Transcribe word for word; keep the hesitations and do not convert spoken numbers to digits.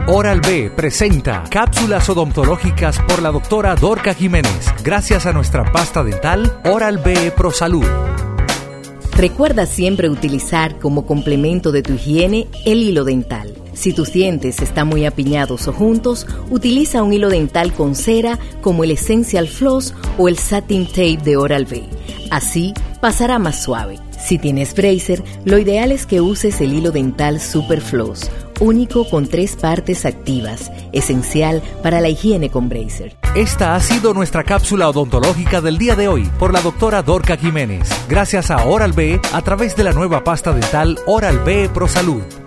Oral-B presenta cápsulas odontológicas por la doctora Dorca Jiménez, gracias a nuestra pasta dental Oral-B ProSalud. Recuerda siempre utilizar como complemento de tu higiene el hilo dental. Si tus dientes están muy apiñados o juntos, utiliza un hilo dental con cera como el Essential Floss o el Satin Tape de Oral-B. Así pasará más suave. Si tienes bracer, lo ideal es que uses el hilo dental Super Floss, único con tres partes activas, esencial para la higiene con bracer. Esta ha sido nuestra cápsula odontológica del día de hoy por la doctora Dorca Jiménez, gracias a Oral-B a través de la nueva pasta dental Oral-B ProSalud.